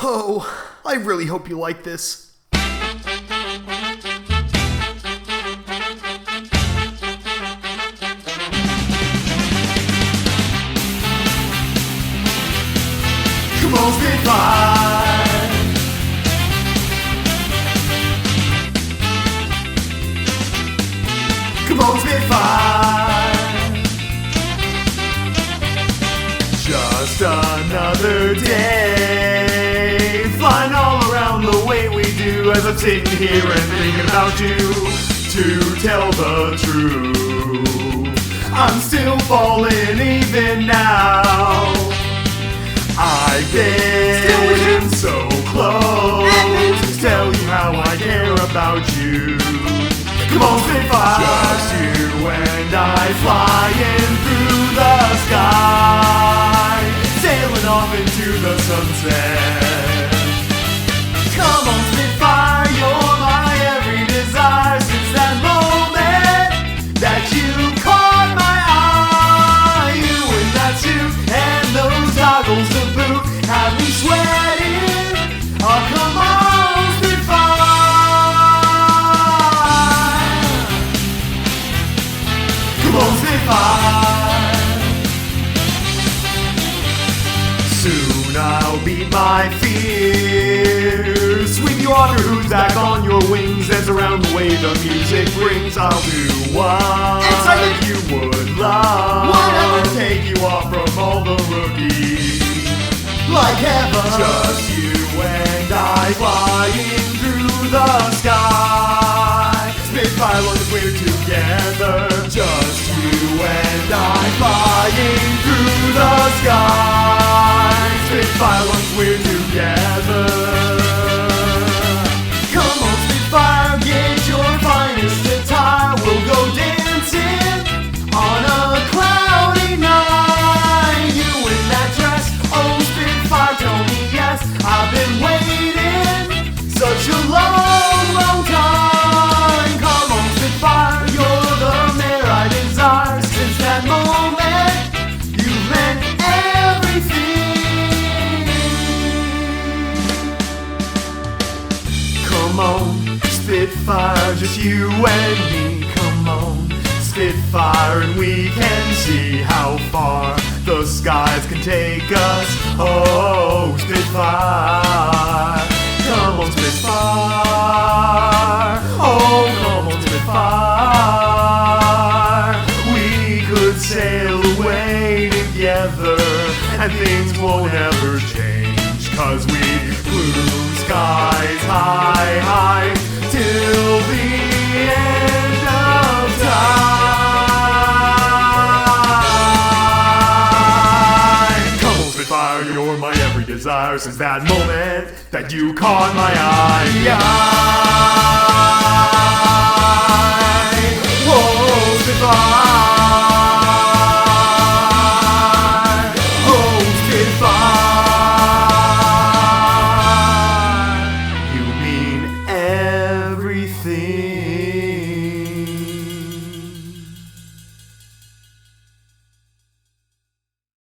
Oh, I really hope you like this. Come on, Spitfire! Come on, Spitfire! Just another day, flying all around the way we do, as I'm sitting here and thinking about you. To tell the truth, I'm still falling even now. I've been so close to tell you how I care about you. Come on, Spitfire! Just you and I flying through the sky, sailing off into the sunset. Come on, Spitfire, you're my every desire. Since that moment that you caught my eye, you in that suit and those goggles to boot have me sweating. Oh, come on, Spitfire! Come on, Spitfire! Soon I'll beat my fears, sweep you off your hooves, back on your wings, dance around the way the music brings. I'll do what you would love, whatever, take you off from all the rookies, like heaven. Just you and I flying through the sky, Spitfire, long as we're together. Just you and I flying through the sky, Spitfire, long as we're together. Come on, Spitfire, get your finest attire. We'll go dancing on a cloudy night. You in that dress, oh Spitfire, tell me yes. I've been waiting such a long, long time. Come on, Spitfire, you're the mare I desire. Since that moment, you meant everything. Come on, Spitfire, just you and me. Come on, Spitfire, and we can see how far the skies can take us. Oh, Spitfire, come on, Spitfire. Oh, come on, Spitfire. We could sail away together, and things won't ever change, 'cause we flew skies high, high, till the end of time. Come on, Spitfire, you're my every desire. Since that moment that you caught my eye.